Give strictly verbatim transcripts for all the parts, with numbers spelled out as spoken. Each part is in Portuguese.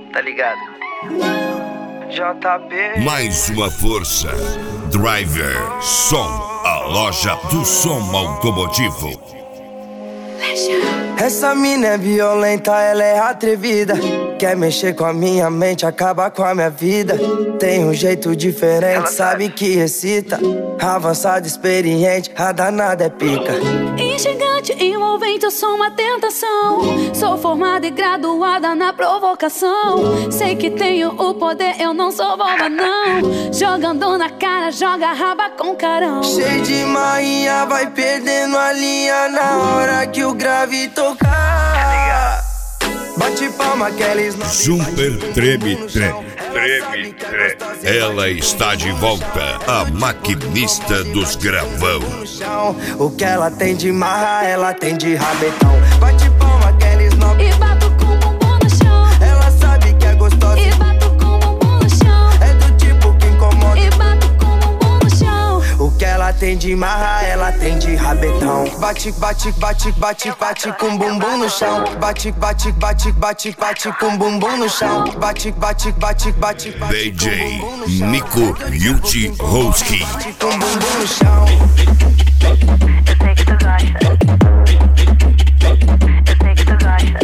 tá ligado? J B. Mais uma força. Driver Som, a loja do som automotivo. Essa mina é violenta, ela é atrevida. Quer mexer com a minha mente, acaba com a minha vida. Tem um jeito diferente, ela sabe que excita. Avançada, experiente, a danada é pica. Instigante, envolvente, eu sou uma tentação. Sou formada e graduada na provocação. Sei que tenho o poder, eu não sou boba não. Jogando na cara, joga raba com carão. Cheio de marinha, vai perdendo a linha na hora que o grave tocar. Bate palma que eles não. Super treme, treme, treme, treme. Ela está de volta, a maquinista dos gravão. O que ela tem de marra, ela tem de rabetão. Bate palma que eles não. E bato com o bumbum no chão. Ela sabe que é gostosa. E bato com o bumbum no chão. É do tipo que incomoda. E bato com o bumbum no chão. O que ela tem de marra, ela tem de rabetão. Bate, bate, bate, bate, bate com bumbum no chão. Bate, bate, bate, bate, bate com bumbum no chão. Bate, bate, bate, bate, bate. D J Nico Yuti Roski. Bate com bumbum no chão. Eu sei que tu gosta. Eu sei que tu gosta.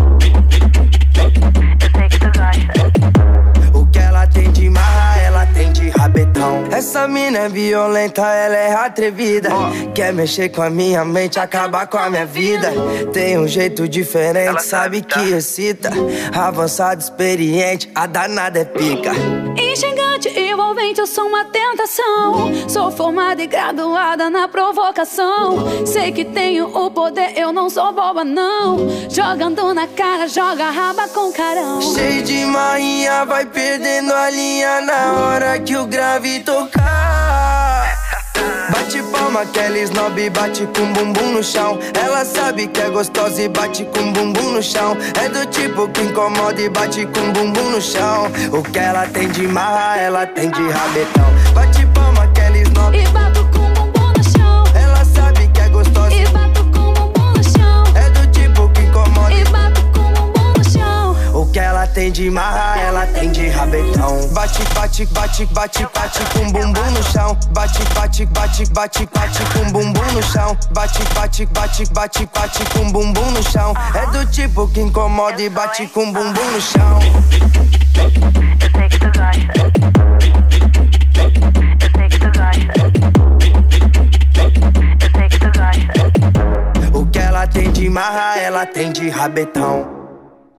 Eu sei que tu gosta. O que ela tem de marra, ela tem de rabetão. Essa mina é violenta, ela é atrevida. Quer mexer com a minha mente, acabar com a minha vida. Tem um jeito diferente, sabe que excita. Avançado, experiente, a danada é pica. Instigante, envolvente, eu sou uma tentação. Sou formada e graduada na provocação. Sei que tenho o poder, eu não sou boba não. Jogando na cara, joga raba com carão. Cheio de marinha, vai perdendo a linha na hora que o grave tocar. Bate palma que ela snob, bate com bumbum no chão. Ela sabe que é gostosa e bate com bumbum no chão. É do tipo que incomoda e bate com bumbum no chão. O que ela tem de marra, ela tem de rabetão. Bate palma que ela snob. E bato com o bumbum no chão. Ela sabe que é gostosa. E bato com o bumbum no chão. É do tipo que incomoda. E bato com o bumbum no chão. O que ela tem de marra, ela tem de rabetão. Bate, bate, bate, bate, bate com bumbum no chão. Bate, bate, bate, bate, bate com bumbum no chão. Bate, bate, bate, bate, bate com bumbum no chão. É do tipo que incomoda e bate com bumbum no chão. Eu sei que tu gosta. Eu sei que tu gosta. Eu sei que tu gosta. O que ela tem de marra, ela tem de rabetão.